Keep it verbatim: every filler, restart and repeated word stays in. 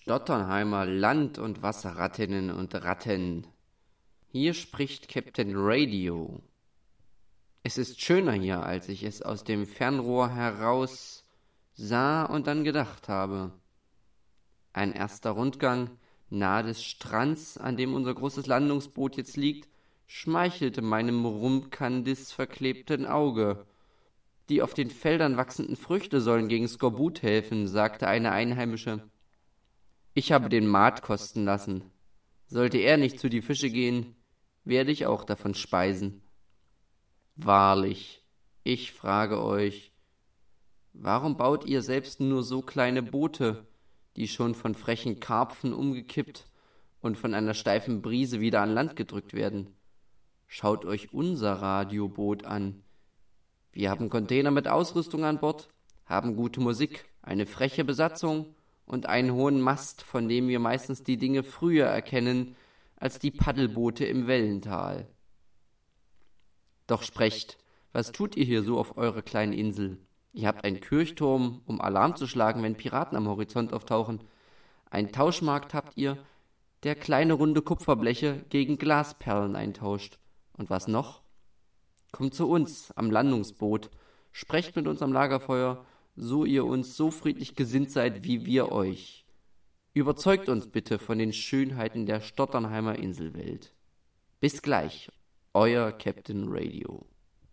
Stotternheimer Land- und Wasserrattinnen und Ratten. Hier spricht Captain Radio. Es ist schöner hier, als ich es aus dem Fernrohr heraus sah und dann gedacht habe. Ein erster Rundgang nahe des Strands, an dem unser großes Landungsboot jetzt liegt, schmeichelte meinem Rumkandis verklebten Auge. Die auf den Feldern wachsenden Früchte sollen gegen Skorbut helfen, sagte eine Einheimische. Ich habe den Maat kosten lassen. Sollte er nicht zu die Fische gehen, werde ich auch davon speisen. Wahrlich, ich frage euch, warum baut ihr selbst nur so kleine Boote, die schon von frechen Karpfen umgekippt und von einer steifen Brise wieder an Land gedrückt werden? Schaut euch unser Radioboot an. Wir haben Container mit Ausrüstung an Bord, haben gute Musik, eine freche Besatzung und einen hohen Mast, von dem wir meistens die Dinge früher erkennen als die Paddelboote im Wellental. Doch sprecht, was tut ihr hier so auf eurer kleinen Insel? Ihr habt einen Kirchturm, um Alarm zu schlagen, wenn Piraten am Horizont auftauchen. Einen Tauschmarkt habt ihr, der kleine runde Kupferbleche gegen Glasperlen eintauscht. Und was noch? Kommt zu uns am Landungsboot, sprecht mit uns am Lagerfeuer, so ihr uns so friedlich gesinnt seid wie wir euch. Überzeugt uns bitte von den Schönheiten der Stotternheimer Inselwelt. Bis gleich, euer Captain Radio.